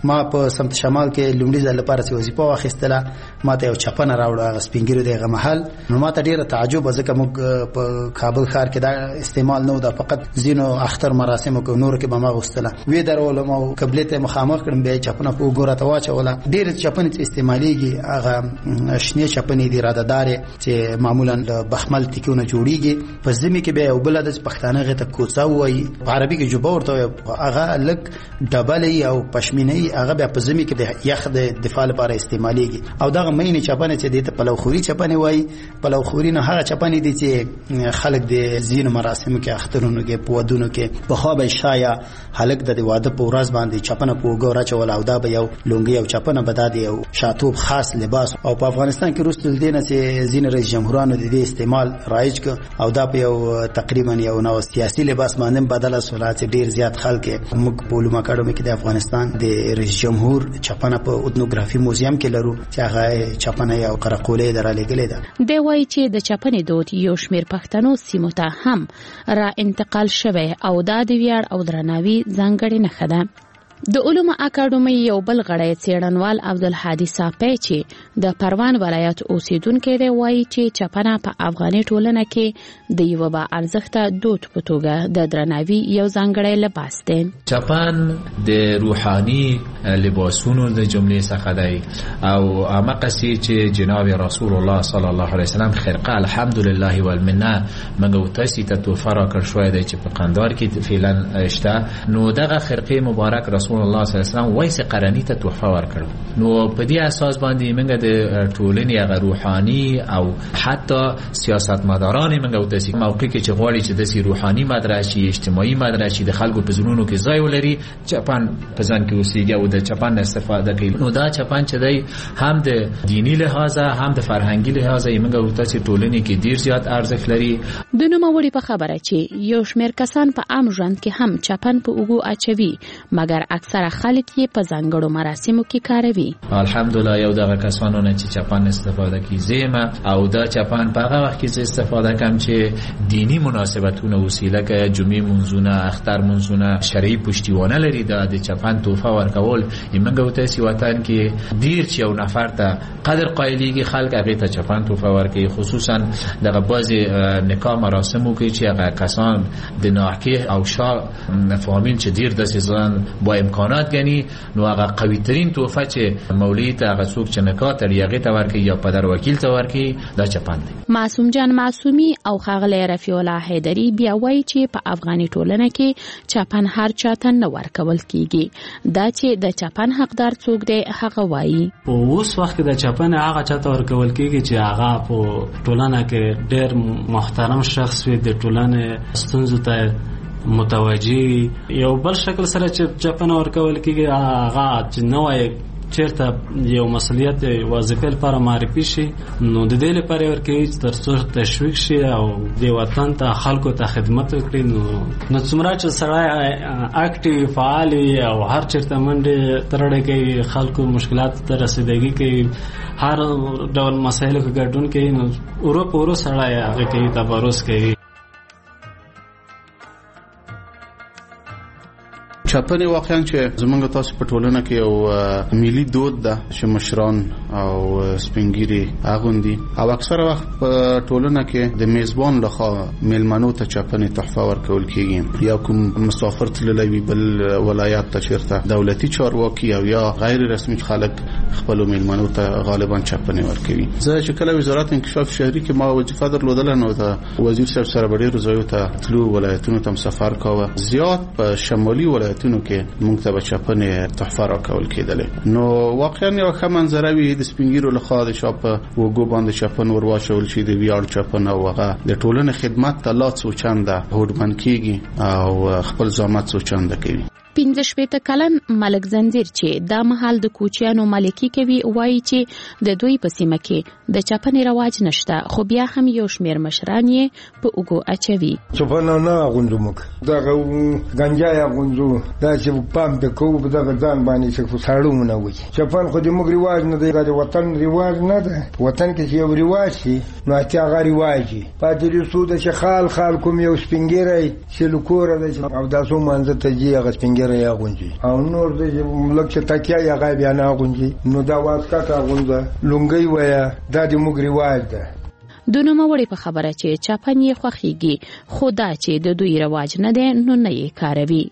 ما په سمت شمال کې لومړي ځل لپاره چې وظیفه واخیستله ما ته یو چپنه راوړه هغه سپینګیرو دغه محل. نو ما ته ډیره تعجب ځکه موږ په کابل ښار کې دا استعمال نه و، دا فقط ځینو اختر مراسمو کې نور کې به ما غوستله وی درولم او قبلې ته مخامخ کړم بیا چپنه په وګوره ته واچوله. ډیره چپنې چې استعمالیږي هغه شنې چپنې دي رادهدارې چې معمولا د بخمل تکونه جوړیږي. په ځمې کې بیا یو بل د پښتانه غته کوڅه وایي، په عربي کې جوبه ورته هغه لک ډبلې او پشمینې هغه بیا په ځمې کې د یخ د دفاع لپاره استعمالیږي. او دغه مینې چپنې چې د پلوخوري چپنې وایي، پلوخوري نه هغه چپنې دي چې خلک د زین مراسمو کې اخترونو کې په ودونو کې په خو به شایا هلک د واده په ورځ باندې چپنه په وګوره چول او دا به یو لونګي او چپنه بدادي او شاتوب خاص لباس. او په افغانستان کې روستل دینه چې زین رئیس جمهورانو د دې استعمال رایج ک او دا په یو تقریبا یو نو سیاسي لباس باندې بدله سولات ډیر زیات خلک موږ په علوم اکاډمي کې د افغانستان د رئیس جمهور چپنه په اودنوګرافي موزیم کې لرو چې هغه چپنه یو قرقولې درالېګلې ده. دی وایي چې د چپنې دود یو شمېر پښتنو سیمو ته هم را انتقال شوی او دا د ویاړ او درناوي ځانګړې نښه ده. د علوم اکاډمي یو بل غړی څېړنوال عبدالهادي صافی چې د پروان ولایت اوسیدونکی دی وایي چې چپنه په افغاني ټولنه کې د یو با ارزښته دود په توګه د درناوي یو ځانګړی لباس دی. چپن د روحاني لباسونو د جملې څخه دی او امقسی چې جناب رسول الله صلی الله علیه وسلم خرقه الحمدلله والمنه موږ تاسو ته توفه را کړ شوې دی چې په قندهار کې فعلا شته. نو دغه خرقه مبارک رسول الله صلی الله علیه وسلم وایسه قرنی ته توفه ورکړ. نو په دې اساس باندې موږ د ټولنې هغه روحاني او حتی سیاستمداران موږ تاسو موقع کې چې غواړي چې د روحاني مدرسې اجتماعي مدرسې د خلکو په زړونو کې ځای ولري چپن په ځان کې اوسېږي او د چپن استفاده کوي. نو دا چپن چې دی هم د دینی لحاظه هم د فرهنګي لحاظه موږ تاسو ټولنې کې ډیر زیات ارزښت لري. د نوموړي په خبره چې یو شمېر کسان په عام ژوند کې هم چپن په اوږو اچوي مګر اکثره خلک یې په ځانګړو مراسمو کې کاروي. الحمدلله یو دغه کسانو نه چې چپن استفاده کوي زیمه او دا چپن په هغه وخت کې استفاده کوم چې دینی مناسبتونه وسیله کې جمعې منځونه اختر منځونه شرعي پشتیوانه لري. دا د چپن توفه ورکول موږ تاسو وطن کې ډیر چې یو نفر ته قدر قایلیږي خلک هغه ته چپن توفه ورکوي، خصوصا دغه بعضی نکاح مراسمو کې چې هغه کسان د ناحقه او شا فامیل چې ډیر د سيزان با امکانات غني نو هغه قوي ترين توفه چې مولوی ته هغه څوک چې نکاح تړي هغه ته ورکوي یا پدر وکیل ته ورکوي دا چپن دی. معصوم جان معصومی او خاغله رفیع الله حیدری بیا وایي چې په افغاني ټولنه کې چپن هر چاته نه ورکول کیږي. دا چې د چپن حقدار څوک دی هغه وایي په اوس وخت کې د چپن هغه چاته ورکول کیږي چې هغه په ټولنه کې ډېر محترم شخص وي، د ټولنې ستونزو ته متوجي. یو بل شکل سره چې چپن ورکول کیږي هغه چې نوې چیرته یو مسؤلیت وظیفه لپاره معرفي شي نو د دې لپاره ورکوي چې ترڅو تشویق شي او د وطن ته خلکو ته خدمت وکړي. نو څومره چې سړی اکټیو فعال او هر چیرته منډه ترړه کوي خلکو مشکلات ته رسیدګي کوي هر ډول مسایلو کې ګډون کوي نو ورو سړی هغه کوي تبرز کوي. چپنې واقعا چې زمونږ تاسو په ټولنه کې یو ملي دود ده چې مشران او سپینګيري اغوندي او اکثره وخت په ټولنه کې د میزبان لخوا میلمنو ته چپنې تحفه ورکول کیږي. یا کوم مسافر تللی وي بل ولایت ته چیرته دولتي چارواکي او یا غیر رسمي خلک خپل میلمنو ته غالبا چپنې ورکوي. زه چې کله وزارت انکشاف شهري کې ما وظیفه درلودله نو د وزیر صاحب سره ډېر ځایو ته تلو ولایتونو ته سفر کاوه. زیات په شمالي ولایتونو کې موږ ته چپنې تحفه راکول کېدلې. نو واقعا یو ښه منظره وي د سپینګیرو لخوا د شاپ وګو باندې چپن ورواچول شي د ویاړ چپن او هغه د ټولنې خدمت ته لا څو چنده هوډمن کیږي او خپل زحمت څو چنده کوي. 15 کلن ملک زنجیر چې دا محل د کوچیانو ملکی کوي وایي چې د دوی په سیمه کې د چپنې رواج نشته خو بیا هم یو شمیر مشران یې په اوګو اچوي. چپن نه غوندمک دا غنجا غوندو دا چې پام په کوو په دغه ځان باندې چې ساړو نه وي. چپن خو د موږ رواج نه دی، د وطن رواج نه ده. وطن کې یو رواج شي نو اته هغه رواج پاتې سود چې خال کوم یو سپینګری چې لکوره ده او داسو منځ ته جي هغه سپینګری ډیر یا غونجي او نور د لکه تکیا یا غایب یا نه غونجي نو دا واسکا غونځه لونګي ویا دا د موږ رواج ده. د نوموړي په خبره چې چپن یې خوښیږي خو دا چې د دوی رواج نه دی نو نه یې کاروي.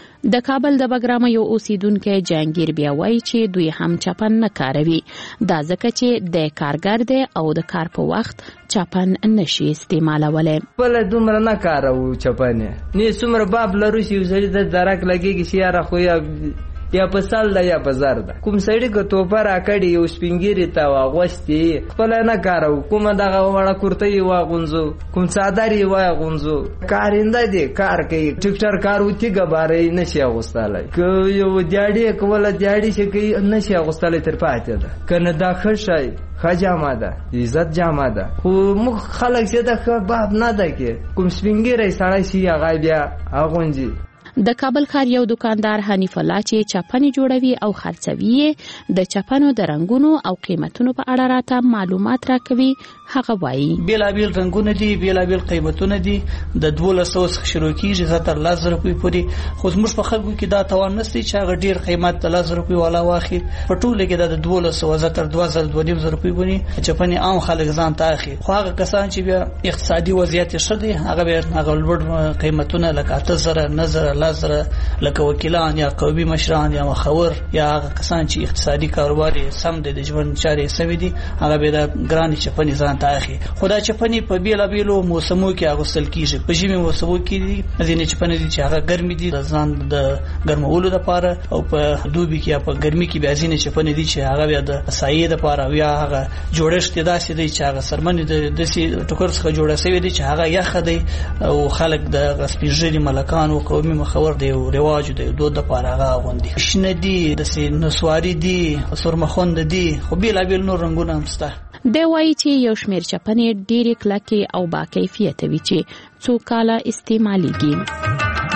د کابل د بګرامه یو اوسیدونکو جهانگیر بیا وایي چې دوی هم چپن نه کاروي دا ځکه چې د کارګر دی او د کار په وخت چپن نشي استعمالولی. بل دومره نه کارو چپن نه څومره باب لرو چې وسړي د درک لګيږي چې یاره خو یا په سال ده یا په زر ده کوم سړی که توپه راکړي یو سپینګیري ته واغوستي خپله نه کارو کومه دغه وړه کورته یې واغونځو کوم څادر یې واغونځو کارنده دی کار کوي ټیکټر کار و تیږه باره یې نشي اغوستلی که یو دیاړي یې کوله دیاړي چې کوي نشي اغوستلی تر پاتې ده که نه دا ښه شی ښه جامه ده عزت جامه ده خو موږ خلک چې د ښه باب نه ده کې کوم سپینګیری سړی شي هغه بیا اغونځي. د کابل ښار یو دکاندار حنیف الله چې چپنې جوړوي او خرڅوي د چپنو د رنګونو او قیمتونو په اړه راته معلومات راکوي. هغه وایي بیلابیل رنګونه دي بیلابیل قیمتونه دي د 1200 څخه شروع کیږي تر 1000 روپۍ پورې خو زموږ په خلکو کې دا توان نشته چې هغه ډیر قیمت 1000 روپۍ والا واخلي په ټوله کې د 1200 تر 2000 روپۍ پورې چپنې عام خلک ځان ته اخلي خو هغه کسان چې بیا اقتصادي وضعیت ښه دي هغه به هغه لوړ قیمتونه لکه 8000 9000 لازره لکه وکیلان یا قومي مشران یا مخور یا هغه کسان چې اقتصادي کاروبار سم د ژوند چارې سوي دي هغه به د ګران چپنې ځان ته اخلي. خدا چپنې په بیلابیلو موسمو کې اغوستل کیږي په ژمي موسمو کې ځینې چپنې دي چې هغه ګرمي دي د ځان د ګرمولو لپاره او په دوبي کې په ګرمي کې بیا ځینې چپنې دي چې هغه بیا د سایې لپاره یا هغه جوړښت داسې دی چې هغه سرمنې د داسې ټوکر څخه جوړه شوی دی چې هغه یخ دی او خلک د سپیژلي ملکان او قومي مخور دی او رواج دی دود لپاره هغه غوندي شنه دي د نسواري دي سرمخوند دي خو بیلابیل نور رنگونه هم شته. دی وایي چې یو شمېر چپنې ډېرې کلکې او با کیفیته وي چې څو کاله استعمالیږي.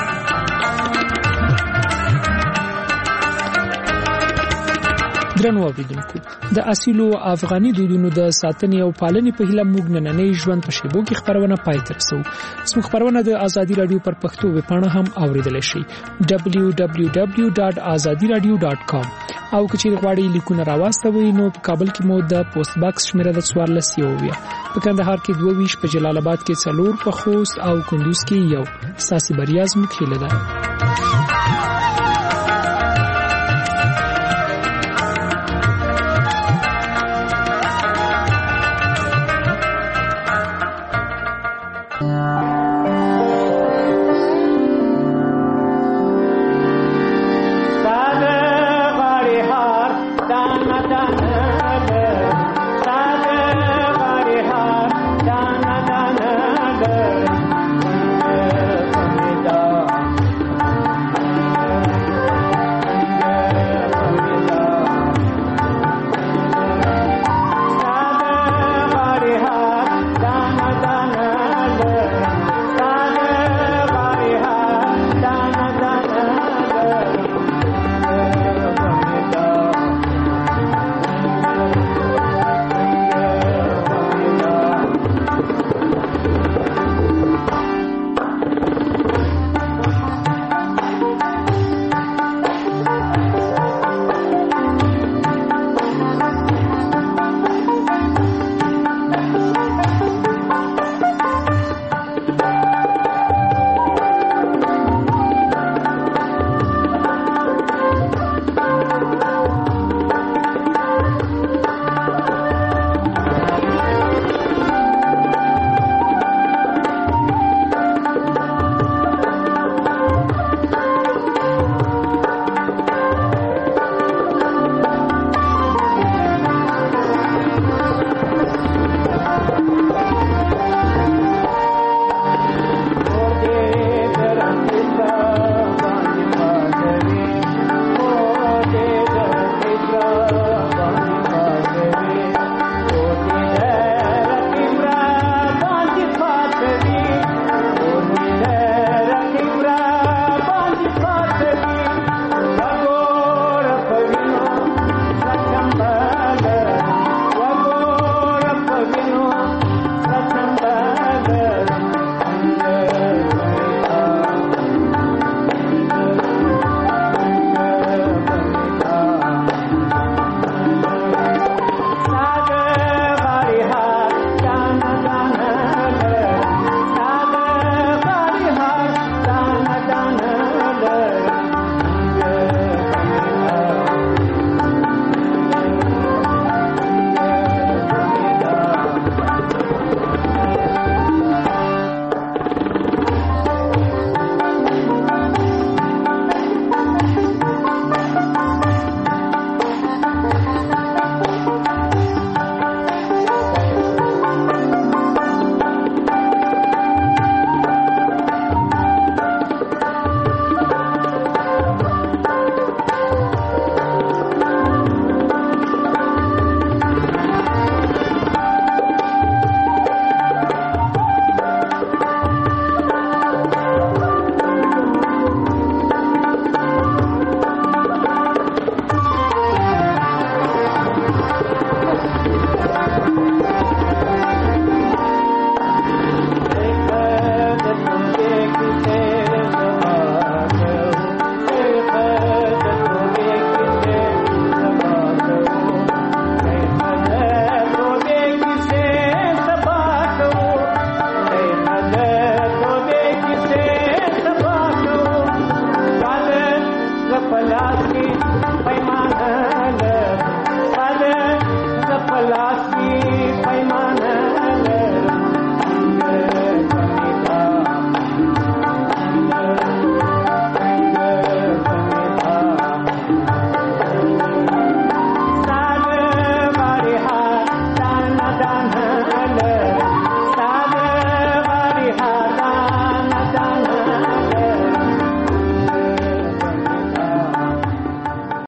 درنو اوریدونکو د اصیلو افغاني دودونو د ساتنې او پالنې په هیله موږ نننۍ ژوند په شیبو کې خبرونه پای ته رسوو. زموږ خبرونه د ازادي رادیو پر پښتو ویبپاڼه هم اوریدلی شئ www.azadiradio.com او که چیرې غواړئ لیکونه راواستوئ نو په کابل کې مو د پوسټ باکس شمیره د 14 په کندهار کې 22 په جلال آباد کې 4 په خوست او کندوز کې 1 ساسي بریا زموږ هیله ده.